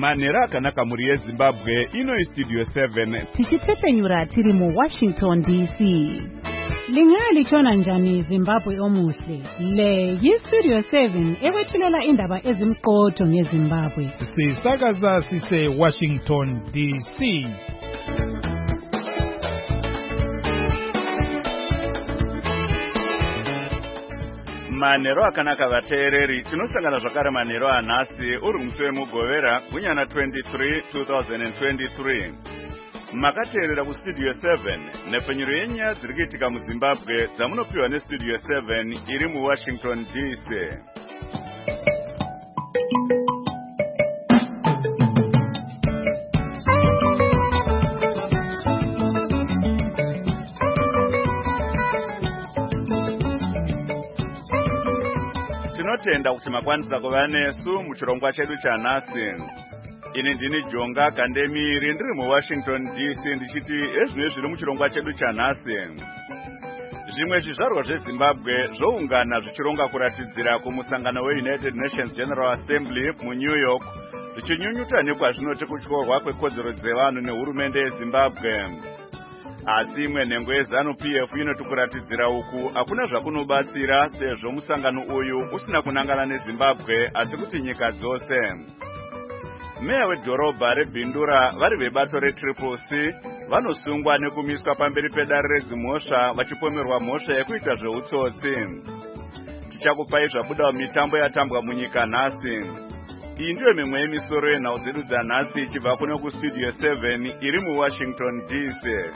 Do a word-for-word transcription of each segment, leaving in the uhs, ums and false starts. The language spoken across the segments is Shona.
Manera akanaka muri yeZimbabwe ino iStudio seven. Tichitsepenyura tiri mu Washington D C. Lingali chona njani Zimbabwe omuhle. Le yiStudio seven ewethulela indaba ezimqotho ngeZimbabwe. Sisakaza sise Washington D C. Manero akanaka vateereri tinosangana zvakare manero anhasi uri musi wemugovera gunyana twenty-three two thousand twenty-three. Makateerera kuStudio seven nepfenyuro yenyaya dziri kuitika muZimbabwe dzamunopiwa neStudio seven iri muWashington D C. Tinotenda kuti makwanisa kuva nesu muchirongwa chedu chanhasi. Ini ndini Jonga Kandemiri ndiri muWashington D C ndichiti ezvino zviri muchirongwa chedu chanhasi. Zvimwe zvizvarwa zveZimbabwe zvoungana zvichironga kuratidzira kumusangano weUnited Nations General Assembly muNew York zvichinyunyuta nekwazvinoti kutyorwa kwekodzero dzevanhu nehurumende yeZimbabwe. Asi imwe nhengo yeZanu-P F inoti kuratidzira uku hakuna zvakunobatsira sezvo musangano uyu usina kunangana neZimbabwe asi kuti nyika dzose. Meya wedhorobha reBindura vari vebato reTriple C vanosungwa nekumiswa pamberi pedare redzimhosva vachipomerwa mhosva yekuita zveutsotsi. Tichakupai zvabuda mitambo yatambwa munyika nhasi. Iyi ndiyo mimwe yemisoro yenhau dzedu dzanhasi ichibva kuno kuStudio seven iri muWashington D C.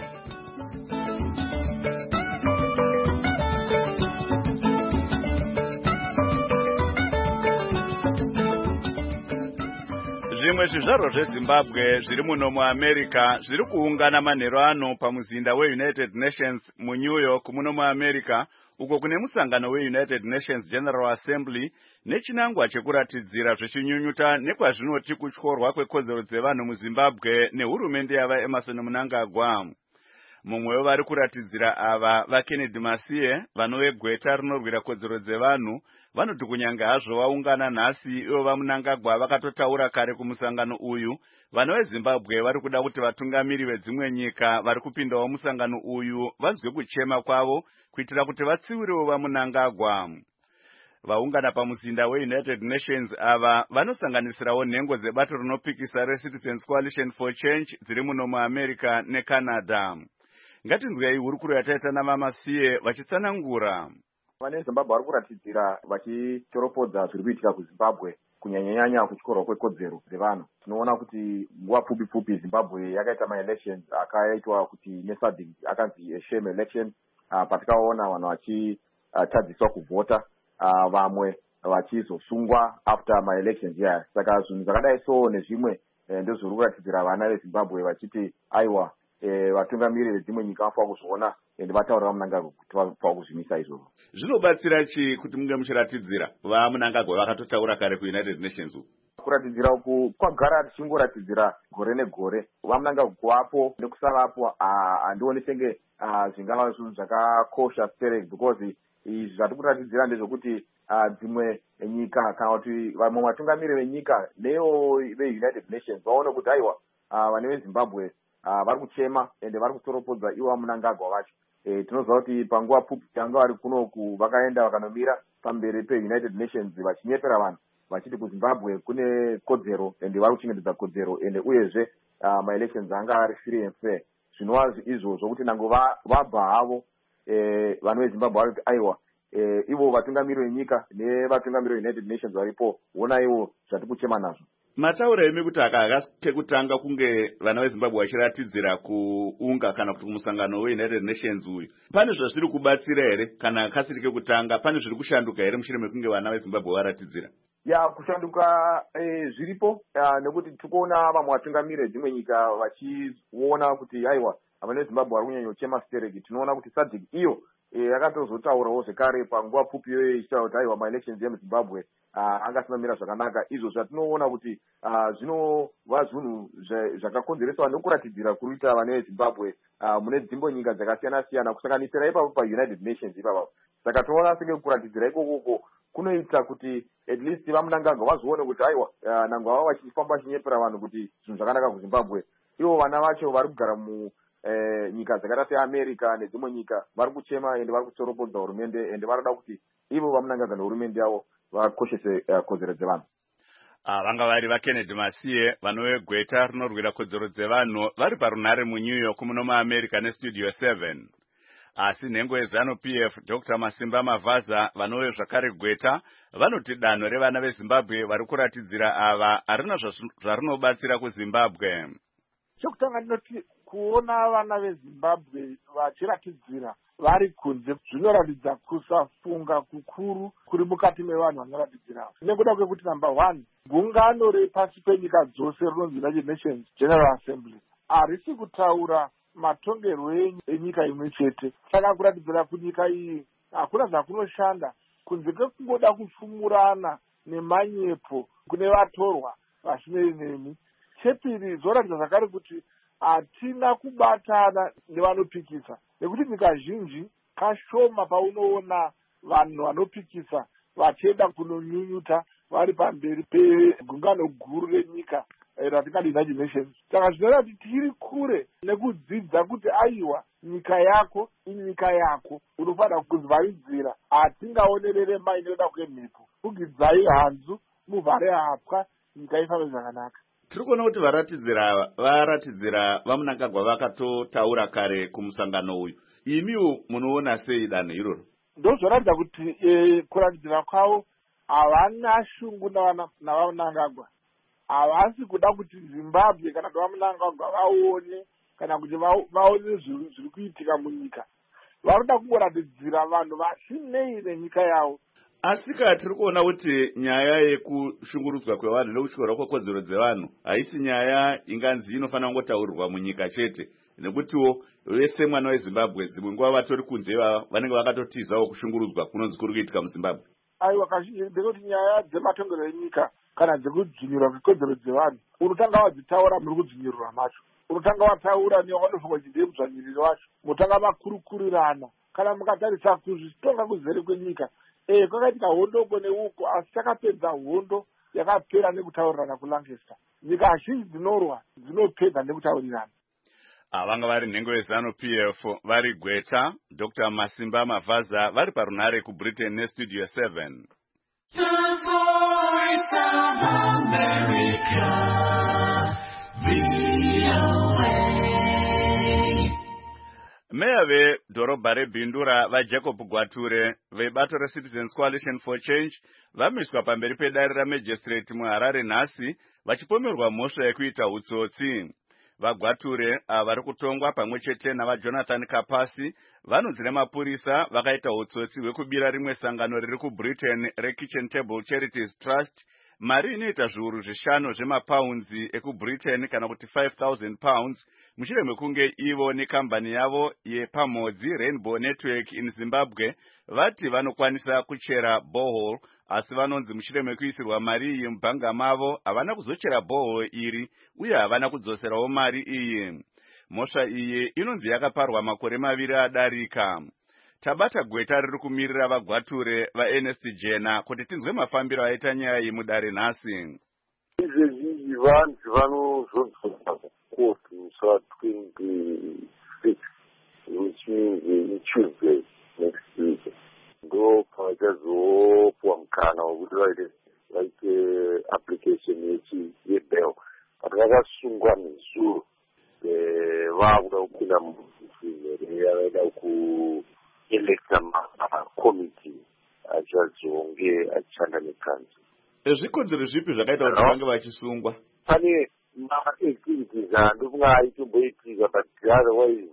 Zvimwe zvizvarwa zveZimbabwe zviri muno muAmerica zviri kuungana manheru ano pamuzinda weUnited Nations muNew York muno muAmerica uko kune musangano weUnited Nations General Assembly nechinangwa chekuratidzira zvichinyunyuta nekwazvinoti kutyorwa kwekodzero dzevanhu muZimbabwe nehurumende yava Emmerson Mnangagwa. Mumwe wevari kuratidzira ava vaKennedy Masiye vanove gweta rinorwira kodzero dzevanhu vanoti kunyange hazvo vaungana nhasi ivo vaMnangagwa vakatotaura kare kumusangano uyu, vana veZimbabwe vari kuda kuti vatungamiri vedzimwe nyika vari kupindawo musangano uyu vanzwe kuchema kwavo kuitira kuti vatsiwirewo vaMnangagwa. Vaungana pamuzinda weUnited Nations ava vanosanganisirawo nhengo dzebato rinopikisa reCitizens Coalition for Change dziri muno muAmerica neCanada. Ngatinzwei hurukuro yataita naVamasiye vachitsanangura. Vane Zimbabwe vari kuratidzira vachitoropodza zviri kuitika kuZimbabwe kunyanyanyanya kuchikorwa kwekodzero dzevanhu. Tinoona kuti nguva pfupi pfupi Zimbabwe yakaita ma-elections akaitwa kuti neSADC akanzi a shame election, uh, patikaona vanhu vachitadziswa kuvhota, uh, vamwe vachizosungwa after ma-elections yeah. Saka zvinhu zvakadai so nezvimwe eh, ndozviri kuratidzira vana veZimbabwe vachiti aiwa eh, vatungamiri vedzimwe nyika vafanira kuzviona ende vataurira Mnangagwa kuti vafanira kuzvimisa izvozvo. Zvinobatsira chi kuti munge muchiratidzira vaMnangagwa vakatotaura kare kuUnited Nations uku? Kuratidzira uku kwagara tichingoratidzira gore negore. VaMnangagwa kuvapo nekusavapo handioni senge zvingava zvinhu zvakakosha sitereki because izvi zvati kuratidzira ndezvokuti dzimwe nyika kana kuti vamwe vatungamiri venyika nevo veUnited Nations vaone kuti aiwa vane veZimbabwe vari kuchema ende vari kutoropodza ivo vaMnangagwa vacho. E, tinoziva kuti panguva pfupi tanga vari kunoku vakaenda vakanomira pamberi peUnited Nations vachinyepera vanhu vachiti kuZimbabwe kune kodzero ende vari kuchengetedza kodzero ende uyezve uh, ma-elections anga ari free and fair. Zvinova izvozvo kuti nango vabva havo eh, vanhu veZimbabwe vari kuti aiwa eh, ivo vatungamiri venyika nevatungamiri veUnited Nations varipo ona ivo zvati kuchema nazvo. Mataura emi kuti aka kekutanga kunge vana veZimbabwe vachiratidzira kuunga kana kuti kumusangano weUnited Nations uyu, pane zvazviri kubatsira here kana kasiri kekutanga pane zviri kushanduka here mushure mekunge vana veZimbabwe varatidzira? Ya kushanduka eh, zviripo uh, nekuti tikuona vamwe vatungamiri vedzimwe nyika vachiona kuti aiwa vana veZimbabwe vari kunyanya kuchema sitereki. Tinoona kuti SADC iyo yakatozotaurawo zvekare panguva pfupi iyoyo ichitaura kuti aiwa ma-elections emuZimbabwe uh, angasimamira zvakanaka. Izvo zvatinoona kuti uh, zvinova zvinhu zvakakonzereswa nekuratidzira kuruita vana veZimbabwe uh, mune dzimbo nyika dzakasiyana siyana kusanganisira ipapo paUnited Nations ipapo. saka toona senge kuratidzira ikoko kunoita kuti at least vamunangagwa vazoone kuti aiwa nangu vava vachifamba vachinyepera vanhu kuti zvinhu zvakanaka kuzimbabwe. Ivo vana vacho vari kugara mu nyika dzakaita seamerica nedzimwe nyika vari kuchema ende vari kutsoropodza hurumende ende vanoda kuti ivo vamunangagwa nehurumende yavo vakoshese kodzero dzevanhu. Vanga vari vaKennedy Masiye vanovegweta rinorwira kodzero dzevanhu vari parunhare muNew York muno muAmerica nestudio seven. Asi nhengo yeZanu P F Doctor Masimba Mavhaza vanove zvakare gweta vanoti danho revana veZimbabwe vari kuratidzira ava harina zvarinobatsira kuZimbabwe. Chokutanga ndinoti kuona vana veZimbabwe vachiratidzira vari kunze zvinoratidza kusafunga kukuru kuri mukati mevanhu vanoratidzira. Nekuda kwekuti number one, gungano repasi penyika dzose rinonzi United Nations General Assembly harisi kutaura matongerwo enyika imwe chete. Saka kuratidzira kunyika iyi hakuna zvakunoshanda kunze kwekungoda kupfumurana nemanyepo kune vatorwa vashinei nemi. Chepiri, zvoratidza zvakare kuti hatina kubatana nevanopikisa, nekuti nyika zhinji kashoma paunoona vanhu vanopikisa vachienda kunonyunyuta vari pamberi pegungano guru renyika ratingati United Nations. Saka zvinoita kuti tiri kure nekudzidza kuti aiwa nyika yako inyika yako unofanira kuzivaridzira. Hatingaonerere mai inoda kwemhepo, fugidzai hanzu muvhare hapwa nyika ifambe zvakanaka. Tiri kuona kuti varatidzira varatidzira vamunangagwa vakatotaura kare kumusangano uyu. Imiwo munoona sei danho iroro? Ndozvoratidza kuti e, kuratidzira kwavo havana shungu navamunangagwa. Havasi kuda kuti Zimbabwe kana kuti vamunangagwa vaone kana kuti vaone zviri kuitika munyika. Varoda kungoratidzira vanhu vasinei nenyika yavo. Asika tiri kuona kuti nyaya yekushungurudzwa kwevanhu nekushorwa kwekodzero dzevanhu haisi nyaya inganzi inofanira kungotaurirwa munyika chete, nekutiwo vese mwana weZimbabwe dzimwe nguva vatori kunze vanenge vakatotizawo kushungurudzwa kunonzi kuri kuitika muZimbabwe. Aiwa, kazhinji ndekuti nyaya dzematongero enyika kana dzekudzvinyirwa kwekodzero dzevanhu unotanga wadzitaura muri kudzvinyirirwa macho. Unotanga wataura newanofunga kuti ndiye mudzvanyiriri wacho, mutanga makurukurirana. Kana mukatarisa kuzvitonga kuzere kwenyika, Eh, kwakaitika hondo neuko, asi takapedza hondo yakapera nekutaurirana kuLancaster. Nyika zhinji dzinorwa dzinopedza nekutaurirana. Vanga vari nhengo yeZanu P F vari gweta Doctor Masimba Mavhaza vari parunhare kuBritain nestudio seven. The Voice of America, V O A. Meya vedhorobha reBhindura vaJacob Gwature vebato reCitizens Coalition for Change vamiswa pamberi pedare raMagistrate muHarare nhasi vachipomerwa mhosva yekuita utsotsi. VaGwature vari kutongwa pamwe chete navaJonathan Kapasi vanonzi nemapurisa vakaita utsotsi hwekubira rimwe sangano riri kuBritain reKitchen Table Charities Trust mari inoita zviuru zvishanu zvemapaunzi ekuBritain kana kuti five thousand pounds mushure mekunge ivo nekambani yavo yepamhodzi Rainbow Network in Zimbabwe vati vanokwanisa kuchera borehole, asi vanonzi mushure mekuisirwa mari iyi mubhanga mavo havana kuzochera borehole iri uye havana kudzoserawo mari iyi. Mhosva iyi inonzi yakaparwa makore maviri adarika. Tabata gweta riri kumirira vaGwature vaErnest Jena kuti tinzwe mafambiro aita nyaya iyi mudare nhasi. Izvezvi vanhu vanozodzoka kukoti musi wa-twenty-six, which means in Tuesday next week. Ndo pavachazopwa mukana wekuti vaite vaite application yebail. But vakasungwa nezuro vakuda kupinda muvhimere vaida ku electa committee achazonge achishanda nekanzo. Zvikodzero zvipi zvakaita kuti vange vachisungwa? Pane ma-activities andofunga aitomboitika, but otherwise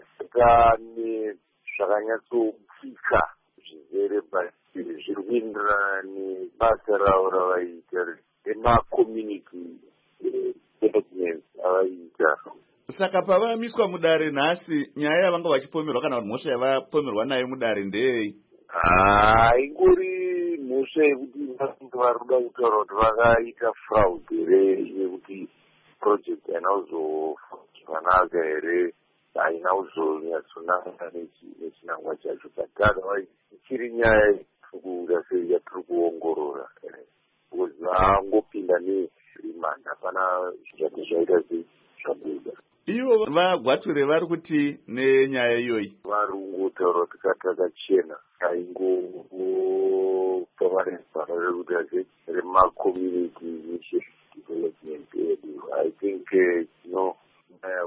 pane zvakanyatsotsika zvizere, but zviri kuenderana nebasa ravo ravaita ema-community development avaita. Saka pavamiswa mudare nhasi, nyaya yavanga vachipomerwa kana kuti mhosva yavapomerwa nayo mudare ndei? Ah, ingori mhosva yekuti vanenge vari kuda kutaura kuti vakaita fraud here yekuti project haina kuzozvanaka here, haina kuzonyatsonanga nechinangwa chacho, but otherwise ichiri nyaya yekuda sei yatiri kuongorora because vangopinda nerimanda hapana zvati zvaita zvabuda. Ivo vagwature vari kuti nenyaya iyoyi vari kungotaura kuti katakachena aingopa varezvara rekuti ase remacommunity initiative development edu. I think no nyaya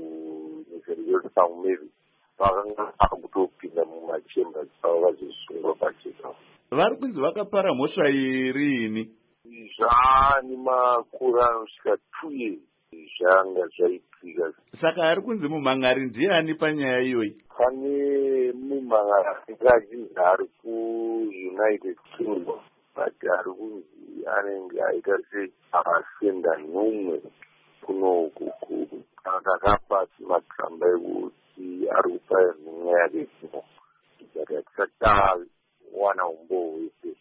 kunyika pamwe maybe vakanga vakutopinda mumachambers avo vazosungwa pachena. Vari kunzi vakapara mhosva irini zvani makore anosvika two years zvanga zvaitika. Saka ari kunzi mumhangari ndiani panyaya iyoyi? Pane mumhangari achinzi ari kuunited kingdom, but ari kunzi anenge aita se akasenda nomwe kunoku kakapasi matsamba ekuti ari kupa nhumwa yake ino but hatisati wana umbo hwese.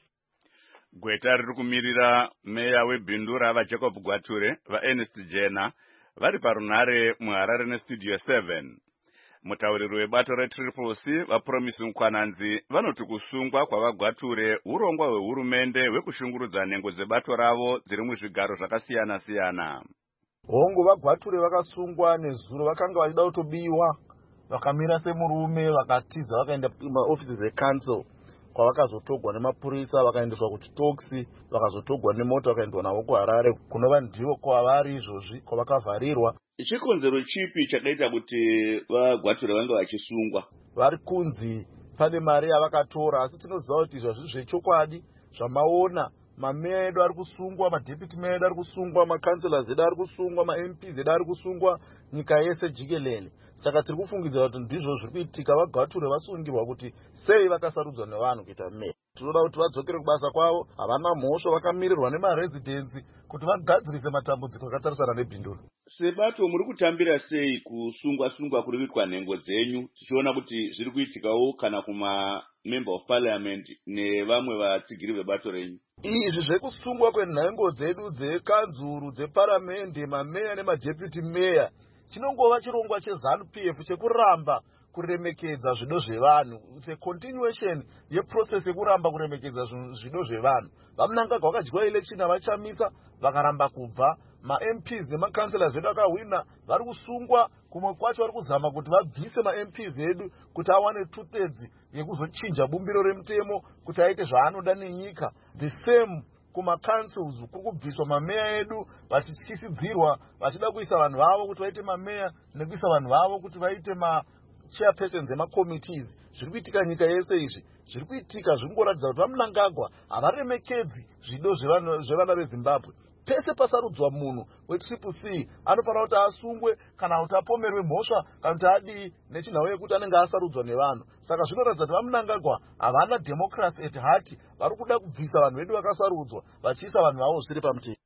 Gweta riri kumirira meya weBindu rava Jacob Gwature vaErnest Jena vari parunhare muHarare nestudio seven. Mutauriri webato reTriple C vaPromise Mukwananzi vanoti kusungwa kwavaGwature urongwa hwehurumende hwekushungurudza nhengo dzebato ravo dziri muzvigaro zvakasiyana siyana. Hongu vaGwature vakasungwa nezuro vakanga vachida kutobiwa, vakamira semurume vakatiza vakaenda maofisi dzeCouncil kwavakazotogwa nemapurisa vakaendeswa kuchitoksi, vakazotogwa nemota vakaendwa navo kuHarare kunova ndivo kwavari izvozvi kwavakavharirwa. Chikonzero chipi chakaita kuti vaGwature vange vachisungwa? Vari kunzi pane mari yavakatora, asi tinoziva kuti izvozvi zvechokwadi zvamaona mameya edu ari kusungwa, madeputty meya edu ari kusungwa, makanselas edu ari kusungwa, maMP edu ari kusungwa, nyika yese jikelele. Saka tiri kufungidzira kuti ndizvo zviri kuitika. vaGwature vasungirwa kuti sei vakasarudzwa nevanhu kuita meya. Tinoda kuti vadzokere kubasa kwavo, havana mhosva, vakamirirwa nemarezidensi kuti vagadzirise matambudziko akatarisana neBindu. Sebato muri kutambira sei kusungwa sungwa kuri kuitwa nhengo dzenyu, tichiona kuti zviri kuitikawo kana kuma member of parliament nevamwe vatsigiri vebato renyu? Izvi zvekusungwa kwenhengo dzedu dzekanzuru, dzeparamende, mameya nemadeputty meya chinongova chirongwa cheZANU-P F chekuramba kuremekedza zvido zvevanhu. The continuation yeprocess yekuramba kuremekedza zvido zvevanhu. Vamunangagwa vakadyiwa election avachamisa vakaramba kubva. MaMPs nemakanselas edu akahwina vari kusungwa, kumwe kwacho vari kuzama kuti vabvise maMPs edu kuti awane two thirds yekuzochinja bumbiro remutemo kuti aite zvaanoda nenyika. The same kumacouncils kuri kubviswa mameya edu vachityisidzirwa vachida kuisa vanhu vavo kuti vaite mameya nekuisa vanhu vavo kuti vaite machairpersons emakommittees. Zviri kuitika nyika yese izvi zviri kuitika zvingoratidza kuti vamunangagwa havaremekedzi zvido zvevana veZimbabwe. Pese pasarudzwa munhu weTriple C anofanira kuti asungwe kana kuti apomerwe mhosva kana kuti adii nechinhau yekuti anenge asarudzwa nevanhu. Saka zvinoratidza kuti vamunangagwa havana democracy at heart, vari kuda kubvisa vanhu vedu vakasarudzwa vachiisa vanhu vavo zviri pamutemo.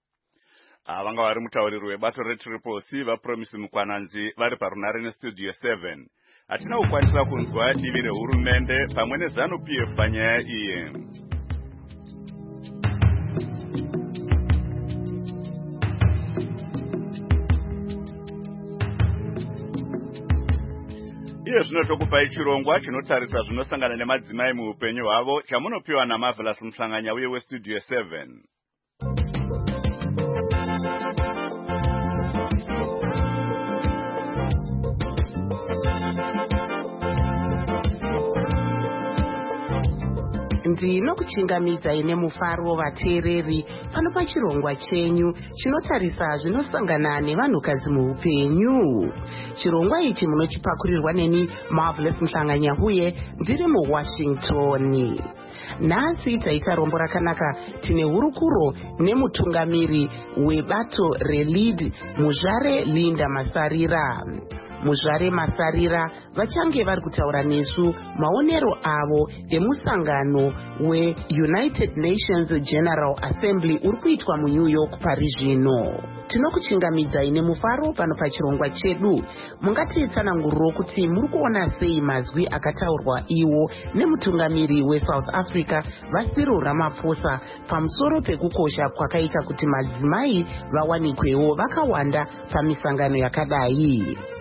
Vanga vari mutauriri webato reTriple C vaPromise Mukwananzi vari parunhare nestudio seven. Hatina kukwanisa kunzwa divi rehurumende pamwe neZANU-P F panyaya iyi. Iye zvino tokupai chirongwa chinotarisa zvinosangana nemadzimai muupenyu hwavo chamunopiwa naMarvelous Mhlanganya uye westudio seven. Ndinokuchingamidzai nemufaro vateereri pano pachirongwa chenyu chinotarisa zvinosangana nevanhukadzi muupenyu. Chirongwa ichi munochipakurirwa neni Marvelous Mhlanganya uye ndiri muWashington. Nhasi taita rombo rakanaka, tine hurukuro nemutungamiri webato reLead, Muzvare Linda Masarira. Muzvare Masarira vachange vari kutaura nesu maonero avo emusangano weUnited Nations General Assembly uri kuitwa muNew York pari zvino. Tinokuchingamidzai nemufaro pano pachirongwa chedu. Mungatitsananguriro kuti muri kuona sei mazwi akataurwa iwo nemutungamiri weSouth Africa vaCyril Ramaphosa pamusoro pekukosha kwakaita kuti madzimai vawanikwewo vakawanda pamisangano yakadai.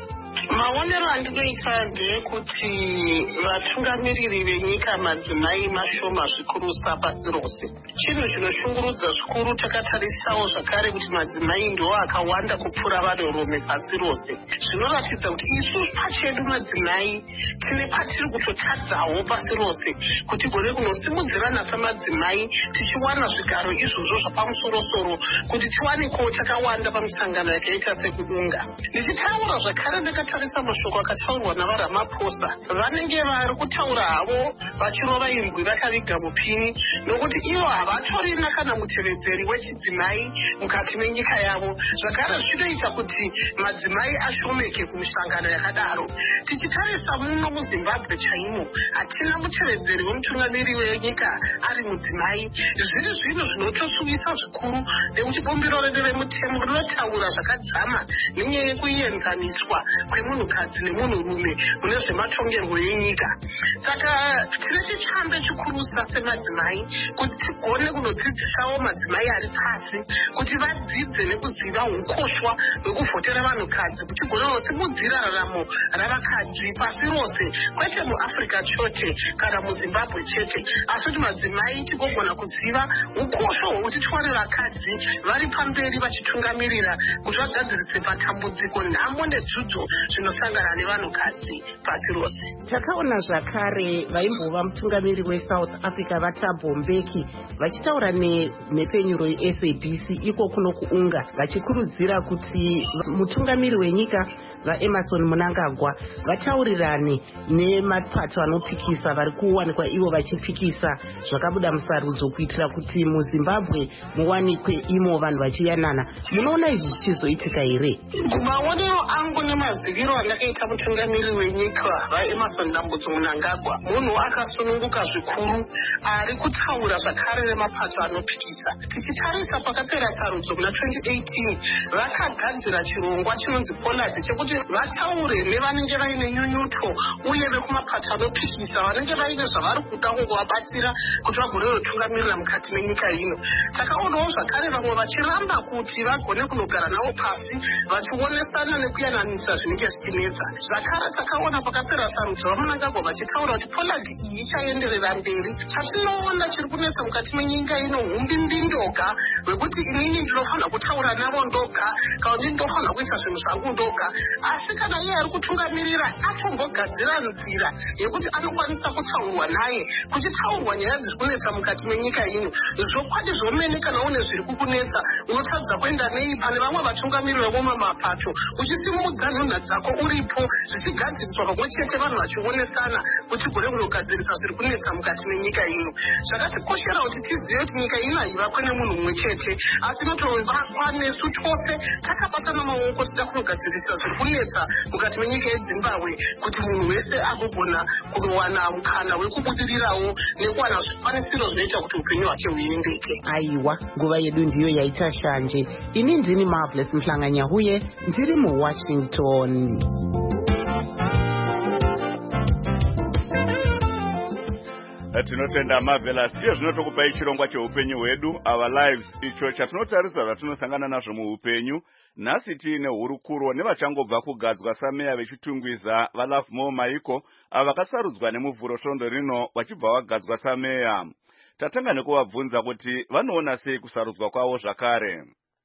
maonero andinoita ndeyekuti vatungamiriri venyika madzimai mashoma zvikurusa pasi rose. Chinhu chinoshungurudza zvikuru takatarisawo zvakare kuti madzimai ndo akawanda kupfuura vanhurume pasi rose. Zvinoratidza kuti isu pachedu madzimai tine patiri kutotadzawo pasi rose kuti gone kunosimudzirana samadzimai tichiwana zvigaro izvozvo zvapamusorosoro kuti tiwanikewo takawanda pamusangano yakaita sekudunga. Ndichitaura zvakare ndakatarisa mashoko akataurwa navaRamaphosa. Vanenge vari kutaura havo vachirova imbwi vakaviga mupini nokuti ivo havatorina kana mutevedzeri wechidzimai mukati menyika yavo. Zvakare zvinoita kuti madzimai ashomeke kumisangano yakadaro. Tichitarisa muno muZimbabwe chaimo hatina mutevedzeri wemutungamiri wenyika ari mudzimai. Zviri zvinhu zvinotosuvisa zvikuru nekuti bumbiro redu remutemo rinotaura zvakadzama nenyaya yekuenzaniswa kwemunhukadzi nemunhurume mune zvematongerwo enyika. Saka tine chichambe chikurusa semadzimai kuti tigone kunodzidzisawo madzimai ari pasi kuti vadzidze nekuziva ukoshwa hwekuvhotera vanhukadzi kuti tigone kunosimudzira raramo ravakadzi pasi rose, kwete muAfrica chote kana muZimbabwe chete, asi kuti madzimai tigogona kuziva ukoshwa hwekuti tiwane vakadzi vari pamberi vachitungamirira kuti vagadzirise patambudziko nhamo nedzudzo zvinosangana nevanhukadzi pasi rose. Takaona zvakare vaimbova mutungamiri weSouth Africa vaThabo Mbeki vachitaura nemhepenyuro yeS A B C iko kuno kuunga vachikurudzira kuti mutungamiri wenyika vaEmmerson Mnangagwa vataurirane nemapato anopikisa vari kuwanikwa ivo vachipikisa zvakabuda musarudzo kuitira kuti muZimbabwe muwanikwe imo vanhu vachiyanana. Munoona izvi zvichizoitika here? Kumaonero angu nemaziviro andakaita mutungamiri wenyika vaEmmerson Dambudzo Mnangagwa munhu akasununguka zvikuru ari kutaura zvakare nemapato anopikisa. Tichitarisa pakapera sarudzo muna twenty eighteen vakagadzira chirongwa chinonzi Pollard chekuti vataure nevanenge vaine nyunyuto uye vekumapato anopikisa vanenge vaine zvavari kuda kungovabatsira kuti vagone kutungamirira mukati menyika ino. Takaonawo zvakare vamwe vachiramba kuti vagone kunogara navo pasi vachionesana nekuyananisa zvinenge zvichinetsa. Zvakare takaona pakapera sarudzo vaMnangagwa vachitaura kuti Pollard iyi ichaenderera mberi. Chatinoona chiri kunetsa mukati menyika ino humbimbi ndoga hwekuti inini ndinofanira kutaura navo ndoga kana kuti ndinofanira kuita zvinhu zvangu ndoga. Asi kana iye ari kutungamirira atombogadzira nzira yekuti anokwanisa kutaurwa naye kuchitaurwa nyaya dziri kunetsa mukati menyika ino. Zvokwadi zvomene kana une zviri kukunetsa unotadza kuenda nei pane vamwe vatungamirira voma mapato uchisimudza nhunha dzako uripo zvichigadziriswa pamwe chete vanhu vachionesana kuti gone kunogadzirisa zviri kunetsa mukati menyika ino. Zvakatikoshera kuti tizive kuti nyika ino haivakwe nemunhu mumwe chete asi inotovakwa nesu tose takabatana maoko tida kunogadzirisa zviri kunetsa mukati menyika yeZimbabwe kuti munhu wese agogona kunowana mukana wekubudirirawo nekuwana zvikwanisiro zvinoita kuti upenyu hwake huendeke. Aiwa, nguva yedu ndiyo yaita shanje. Ini ndini Marvelous Mhlanganyahuye ndiri muWashington. Tinotenda Marvelous. Iyo zvinotokupai chirongwa cheupenyu hwedu, our lives, icho chatinotarisa zvatinosangana nazvo muupenyu. Nhasi tiine hurukuro nevachangobva kugadzwa sameya vechitungwiza vaLovemore Maiko ava vakasarudzwa nemuvhuro svondo rino vachibva vagadzwa sameya. Tatanga nekuvabvunza kuti vanoona sei kusarudzwa kwavo zvakare.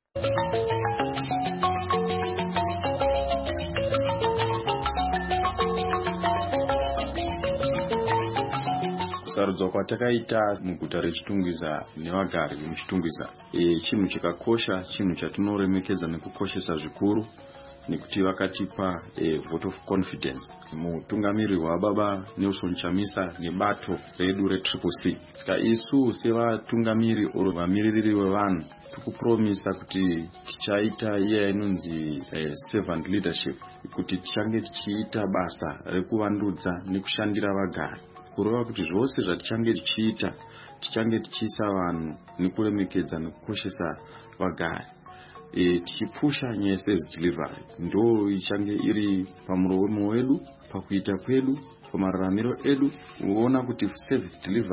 Kusarudzwa kwatakaita muguta rechitungwiza nevagari vemuchitungwiza e, chinhu chakakosha, chinhu chatinoremekedza nekukoshesa zvikuru nekuti vakatipa e, vote of confidence mutungamiri hwababa Nelson Chamisa nebato redu retriple C. Saka isu sevatungamiri oro vamiririri vevanhu tikupromisa kuti tichaita iya inonzi eh, servant leadership, kuti tichange tichiita basa rekuvandudza nekushandira vagari, kureva kuti zvose zvatichange tichiita tichange tichiisa vanhu nekuremekedza nekukoshesa vagari. E, tichipusha nyaya yeservice delivery ndo ichange iri pamuromo wedu, pakuita kwedu, pamararamiro edu, uona kuti service delivery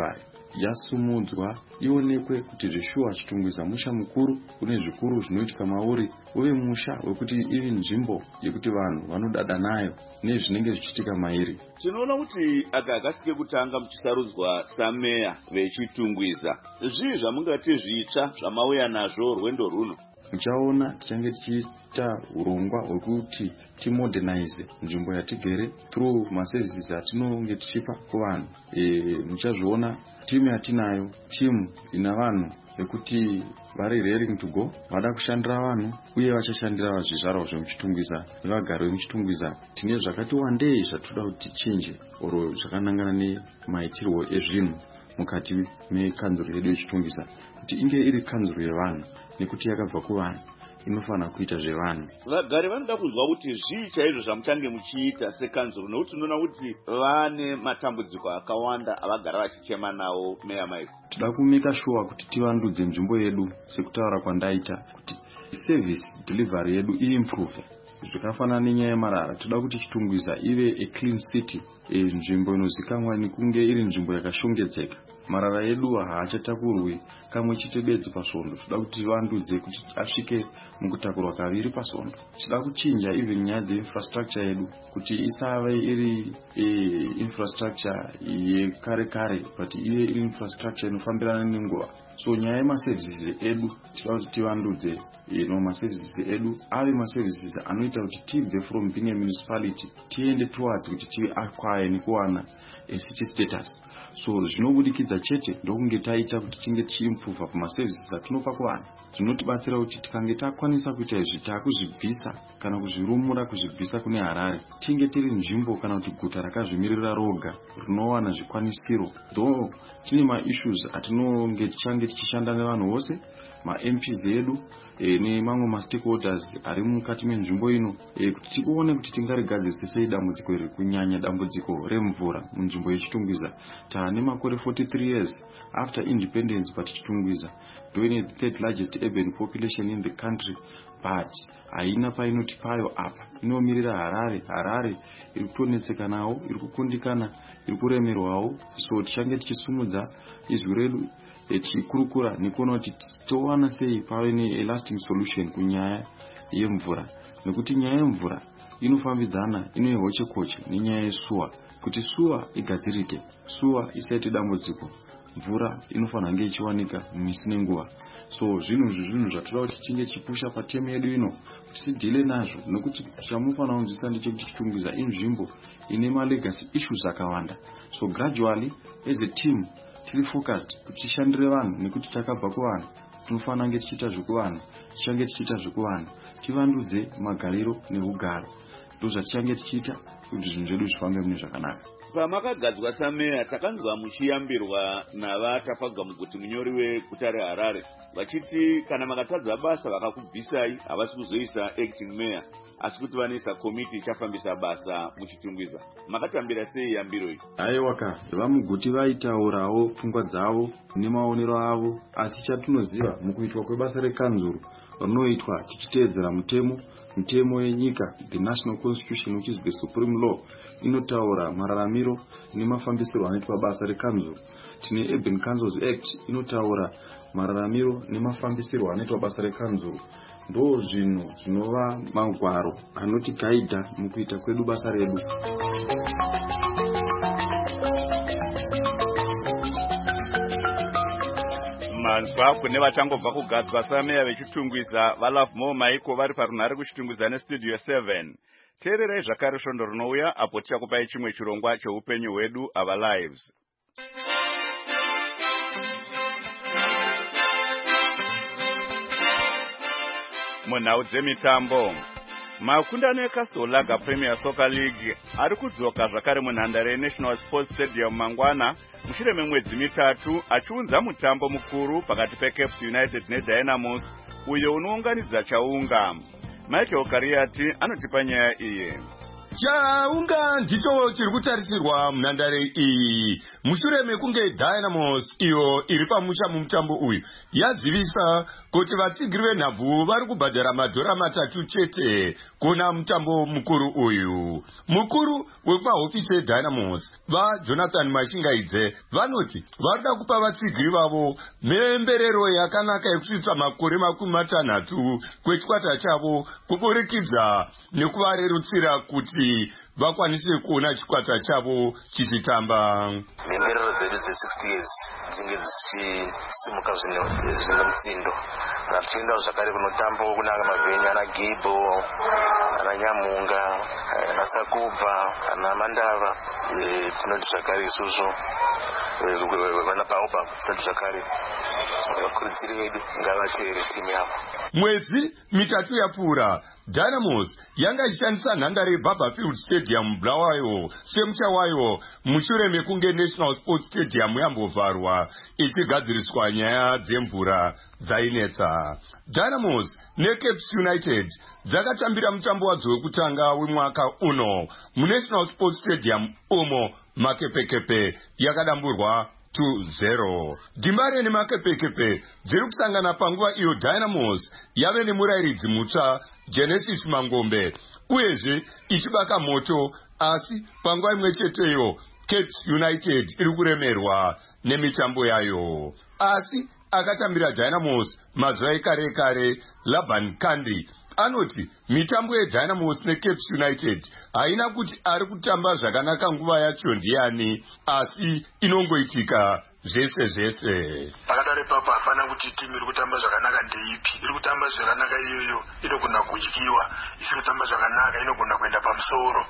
yasumudzwa ionekwe kuti zveshuwa Chitungwiza musha mukuru kune zvikuru zvinoitika mauri, uye musha wekuti iri nzvimbo yekuti vanhu vanodada nayo nezvinenge zvichiitika mairi. Tinoona kuti aka akasike kutanga muchisarudzwa sameya veChitungwiza, zvii zvamungati zvitsva zvamauya nazvo rwendo runo? Muchaona tichange tichiita urongwa hwekuti timodernize nzvimbo yatigere through maservices atinonge tichipa kuvanhu. E, muchazviona timu yatinayo, timu ina vanhu vekuti vari raring to go, vada kushandira vanhu uye vachashandira zvizvarwa zvemuChitungwiza nevagari vemuChitungwiza. Tine zvakati wandei zvatoda kuti tichinje oro zvakanangana nemaitirwo ezvinhu mukati mekanzuro yedu yeChitungwiza, kuti inge iri kanzuro yevanhu nekuti yakabva kuvanhu inofana kuita zvevanhu. Vagari vanoda kuzwa kuti zvii chaizvo zvamuchange muchiita sekanzuro, nokuti tinoona kuti vane matambudziko akawanda avagara vachichema nawo. Meya Mike, toda kumeka sure kuti tivandudze nzvimbo yedu sekutaura kwandaita kuti service delivery yedu iimprove. Zvakafanana nenyaya yemarara, toda kuti Chitungwiza ive a clean city, e nzvimbo inozikanwa nekunge iri nzvimbo yakashongedzeka. Marara edu haachatakurwi kamwe chete bedzi pasvondo. Toda kuti vandudze kuti asvike mukutakurwa kaviri pasvondo. Toda kuchinja even nyaya dzeinfrastructure yedu kuti isave iri e, infrastructure yekare kare, but ive iri infrastructure inofambirana nenguva. So nyaya yemaservices edu toda kuti tivandudze, no maservices edu ave maservices anoita kuti tibve from being a municipality tiende towards kuti tive acquire nekuwana a city status. So zvinobudikidza chete ndokunge taita kuti tinge tichiimprove pamaservices atinopa kuvanhu. Zvinotibatsira kuti tikange takwanisa kuita izvi takuzvibvisa kana kuzvirumura kuzvibvisa kune Harare, tinge tiri nzvimbo kana kuti guta rakazvimirira roga rinowana zvikwanisiro. Though tine maissues atinonge tichange tichishanda nevanhu vose, ma-M Ps edu e, nemamwe ma-stakeholders ari mukati menzvimbo ino, e, kuti tikuone kuti tingarigadzise sei dambudziko iri, kunyanya dambudziko remvura munzvimbo yeChitungwiza. Taane makore forty-three years after independence, but Chitungwiza ndoine the third largest urban population in the country, but haina painoti payo apa, inomirira Harare. Harare iri kutonetseka nawo, iri kukundikana, iri kuremerwawo. So tichange tichisumudza izwi redu tichikurukura nekuona kuti towana sei pave ne lasting solution kunyaya yemvura, nekuti nyaya yemvura inofambidzana, inoyehoche koche nenyaya yesuwa. Kuti suwa igadzirike, suwa isaite dambudziko, mvura inofanira kunge ichiwanika misi nenguva. So zvinhu zvinhu zvatoda kuti tichinge chipusha patemu yedu ino kuti tidhile nazvo, nekuti chamufanira kunzwisisa ndechekuti Chitungwiza inzvimbo ine malegacy issues akawanda. So gradually as a team tiri focused kuti tishandire vanhu, nekuti takabva kuvanhu tinofanira kunge tichiita zvekuvanhu, tichange tichiita zvekuvanhu, tivandudze magariro neugaro. Ndozvatichange tichiita kuti zvinhu zvedu zvifambe mune zvakanaka. Pamakagadzwa sameya takanzwa muchiyambirwa navatapagwa muguti munyori weguta reHarare vachiti kana makatadza basa vakakubvisai havasi kuzoisa acting mayor, asi kuti vanoisa komiti ichafambisa basa muChitungwiza. Makatambira sei yambiro iyi? Aiwaka, vamuguti vaitaurawo pfungwa dzavo nemaonero avo, asi chatinoziva mukuitwa kwebasa rekanzuru rinoitwa tichiteedzera mutemo mutemo yenyika, the national constitution which is the supreme law, inotaura mararamiro nemafambisiro anoitwa basa rekanzuru. Tine Urban Councils Act inotaura mararamiro nemafambisiro anoitwa basa rekanzuru. Ndo zvinhu zvinova magwaro anotigaidha mukuita kwedu basa redu. Manzwa kune vachangobva kugadzwa sameya veChitungwiza vaLove More Maiko vari parunhare kuChitungwiza nestudio seven. Teererai zvakare svondo rinouya apo tichakupai chimwe chirongwa cheupenyu hwedu, Our Lives. Munhau dzemitambo, makundano eCastle Lager Premier Soccer League ari kudzoka zvakare munhandare yeNational Sports Stadium mangwana mushure memwedzi mitatu achiunza mutambo mukuru pakati peCape United neDynamos uyo unounganidza chaunga. Michael Kariati anotipa nyaya iyi. chaunga ndicho chiri kutarisirwa munhandare iyi mushure mekunge Dynamos iyo iri pamusha mumutambo uyu yazivisa kuti vatsigiri venhabvu vari kubhadhara madhora matatu chete kuna mutambo mukuru uyu. Mukuru wepahofisi yeDynamos vaJonathan Mashingaidze vanoti varikuda kupa vatsigiri vavo mhemberero yakanaka yekusvitsa makore makumi matanhatu kwechikwata chavo kuburikidza nekuvarerutsira kuti vakwanise kuona chikwata chavo chichitamba. Mhemberero dzedu dze-sixty years dzinge dzichisimuka zvine mutsindo. Tichienda zvakare kunotambo kuna Mavhenya ana Gibo ana Nyamunga ana Sakubva ana Mandava tinoti zvakare isusu vana Baobab tinoti zvakare vakurudziri vedu ngavateere timu yavo. Mwedzi mitatu yapfuura Dynamos yanga ichishandisa nhandare yeBarberfield Stadium Bulawayo semusha wayo mushure mekunge National Sports Stadium yambovharwa ichigadziriswa nyaya dzemvura dzainetsa. Dynamos neCapes United dzakatambira mutambo wadzo wekutanga wemwaka uno muNational Sports Stadium umo makepekepe yakadamburwa two zero. Dimbare nemakepekepe dziri kusangana panguva iyo Dynamos yave nemurayiridzi mutsva Genesis Mangombe uyezve ichibaka moto, asi panguva imwe cheteyo Capes United iri kuremerwa nemitambo yayo. Asi akatambira Dynamos mazuva ekare kare Laban Kandi anoti mitambo yeDynamos neCapes United haina kuti ari kutamba zvakanaka nguva yacho ndiani, asi inongoitika zvese zvese. Pakadare papa hapana kuti timu iri kutamba zvakanaka ndeipi. Iri kutamba zvakanaka iyoyo inogona kudyiwa, isiri kutamba zvakanaka inogona kuenda pamusoro.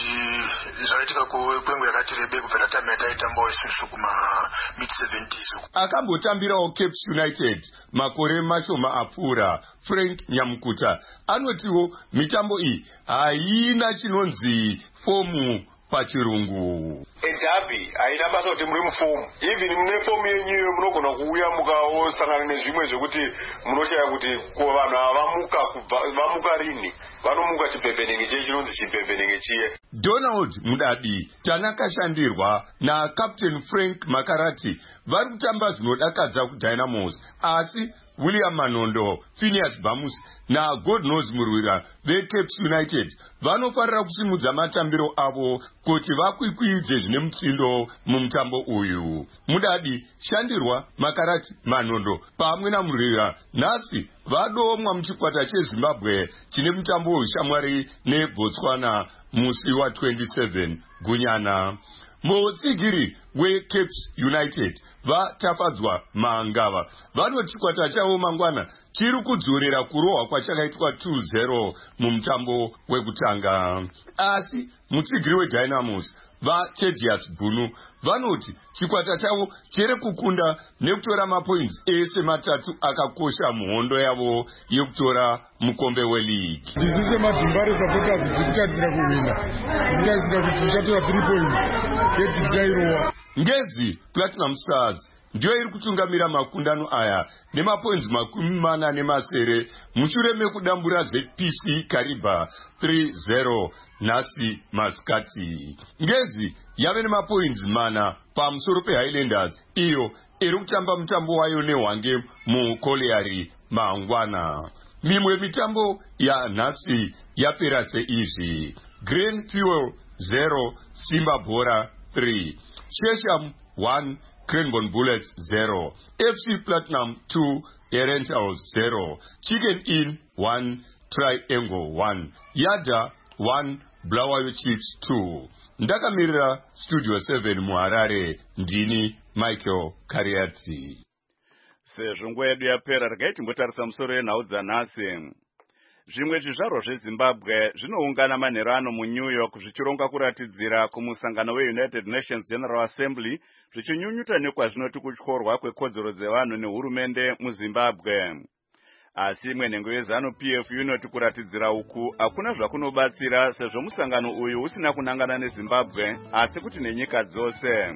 Izvi zvakaitika kwenguva yakati rebei kubvira time yataitamba isusu kuma mid seventies. Akambotambirawo Capes United makore mashoma apfuura Frank Nyamukuta anotiwo mitambo iyi haina chinonzi fomu pachirungu. Edabi haina basa kuti muri mufomu. Even mune fomu yenyuyo munogona kuuya mukaosangana nezvimwe zvekuti munoshaya kuti ko vanhu avamuka vamuka rini, vanomuka chipembenenge chiye chinonzi chipembenenge chiye. Donald Mudabi tanakashandirwa na Captain Frank Makarati vari kutamba zvinodakadza kuDynamos, asi William Manondo, Phineas Bamus na God knows Murwira veCapes United vanofarira kusimudza matambiro avo kuti vakwikwidze zvine mutsindo mumutambo uyu. Mudabi, Shandirwa, Makarati, Manondo pamwe naMurwira nhasi vadomwa muchikwata cheZimbabwe chine mutambo weshamwari neBotswana musi wa twenty-seven Gunyana. Mutsigiri weCapes United vatafadzwa Mangava vanoti chikwata chavo mangwana chiri kudzorera kurohwa kwachakaitwa two zero mumutambo wekutanga. Asi mutsigiri weDynamos vaTedius Bunu vanoti chikwata chavo chere kukunda nekutora mapoints ese matatu akakosha muhondo yavo yekutora mukombe weLeague. Ndizise madimbare supporters dzikutatira kuwina. Ndikutatira kuti tichatora three points. Yeti tichairowa. Ngezi Platinum Stars ndiyo iri kutungamira makundano aya nemapoints makumi mana nemasere mushure mekudambura Z P C Kariba three zero nhasi masikati. Ngezi yave nemapoints mana pamusoro peHighlanders iyo iri kutamba mutambo wayo neHwange muKoleari mangwana. Mimwe mitambo ya nhasi yapera seizvi: Green Fuel zero Simba Bora three, Shesham one Cranbourne Bullets zero, F C Platinum two, Herentals zero, Chicken Inn one, Triangle one, Yada one, Bulawayo Chiefs two. Ndakamirira Studio seven muHarare, ndini Michael Kariati. Sezvo nguva yedu yapera, regai timbotarisa musoro yenhau dzanhasi. Zvimwe zvizvarwa zveZimbabwe zvinoungana manheru ano muNew York zvichironga kuratidzira kumusangano weUnited Nations General Assembly zvichinyunyuta nekwazvinoti kutyorwa kwekodzero dzevanhu nehurumende muZimbabwe. Asi imwe nhengo yeZanu-P F inoti kuratidzira uku hakuna zvakunobatsira sezvo musangano uyu usina kunangana neZimbabwe asi kuti nenyika dzose.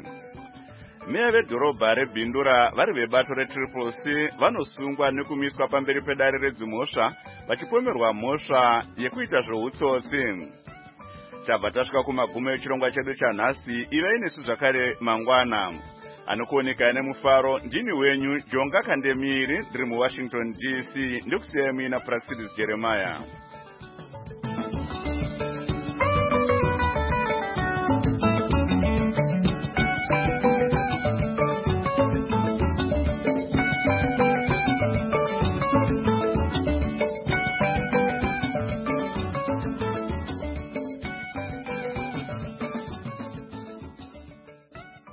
Meya vedhorobha reBhindura vari vebato reTriple C vanosungwa nekumiswa pamberi pedare redzimhosva vachipomerwa mhosva yekuita zvehutsotsi. tabva tasvika kumagumo echirongwa chedu chanhasi. ivei nesu zvakare mangwana. Anokuoneka nemufaro ndini wenyu Jonga Kandemiri ndiri muWashington D C. Ndikusiyai muina Praxidis Jeremiah.